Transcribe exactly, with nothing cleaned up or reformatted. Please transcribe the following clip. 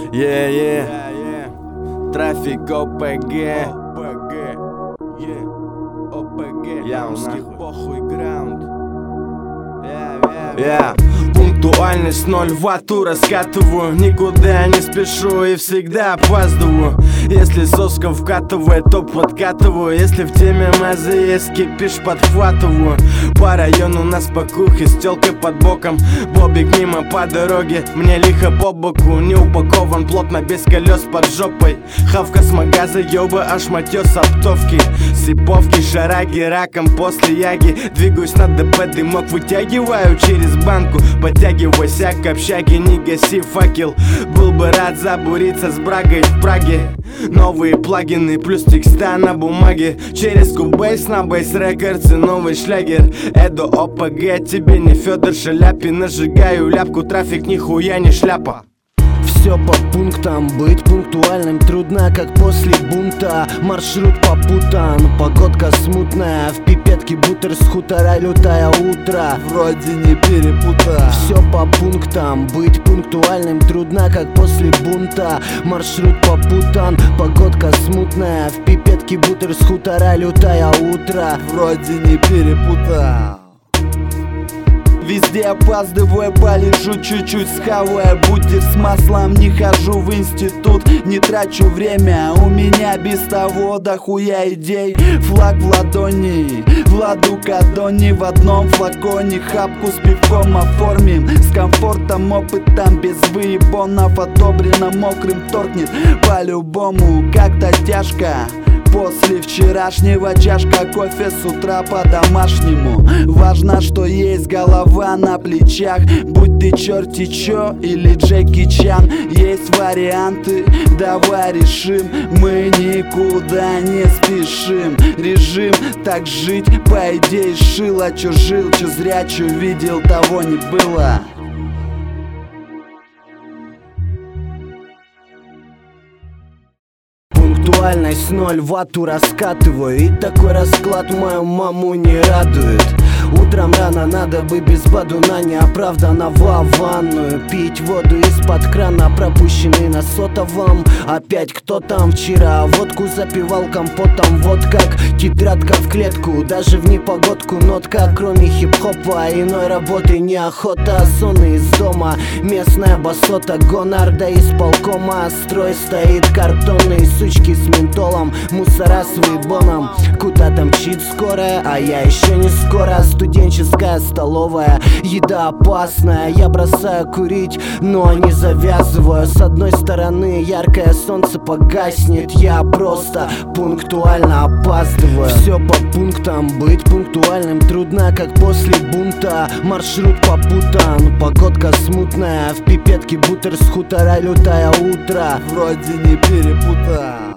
Yeah, yeah. Трафик ОПГ. Я у нас похуй граунд. Я пунктуальность ноль ватту раскатываю. Никуда не спешу и всегда опаздываю. Если соска вкатывает, то подкатываю. Если в теме мазы есть кипиш, подхватываю. По району нас покухи с тёлкой под боком. Бобик мимо по дороге, мне лихо по боку. Не упакован плотно, без колес под жопой. Хавка с магаза, ёба, аж матё с оптовки. Сиповки, шараги, раком после яги. Двигаюсь на ДП, дымок вытягиваю через банку. Подтягивайся к общаге, не гаси факел. Был бы рад забуриться с брагой в Праге. Новые плагины плюс текста на бумаге. Через Кубейс на Бейс Рекордс и новый шлягер. Эдо ОПГ, тебе не Фёдор Шаляпин. Нажигаю ляпку, трафик нихуя не шляпа. Все по пунктам, быть пунктуальным трудно, как после бунта. Маршрут попутан, погодка смутная. В пипетке бутер с хутора, лютая утро. Вроде не перепута. Все по пунктам, быть пунктуальным трудно, как после бунта. Маршрут попутан, погодка смутная. В пипетке бутер с хутора, лютая утро. Вроде не перепута. Везде опаздывая, полежу чуть-чуть, схавая бутер с маслом. Не хожу в институт, не трачу время. У меня без того дохуя идей. Флаг в ладони, Владу Кадони в одном флаконе. Хапку с пивком оформим, с комфортом, опытом, без выебонов. Одобрено мокрым торкнет по-любому, как-то тяжко. После вчерашнего чашка кофе с утра по-домашнему. Важно, что есть голова на плечах. Будь ты черти чё или Джеки Чан. Есть варианты, давай решим. Мы никуда не спешим. Режим так жить, по идее шило. Чё жил, чё зря, чё видел, того не было. Пунктуальность ноль ватту раскатываю. И такой расклад мою маму не радует. Утром рано надо бы без бадуна, неоправданно в ванную. Пить воду из-под крана, пропущенный на сотовом. Опять кто там вчера водку запивал компотом. Вот как тетрадка в клетку, даже в непогодку нотка. Кроме хип-хопа иной работы неохота. Сон из дома, местная басота. Гонор да исполкома. Строй стоит картонный, сучки с ментолом. Мусора с выебоном. Куда-то мчит скорая, а я еще не скоро. Студенческая столовая, еда опасная. Я бросаю курить, но не завязываю. С одной стороны яркое солнце погаснет. Я просто пунктуально опаздываю. Все по пунктам, быть пунктуальным трудно, как после бунта. Маршрут попутан, погодка смутная. В пипетке бутер с хутора, лютая утро. Вроде не перепута.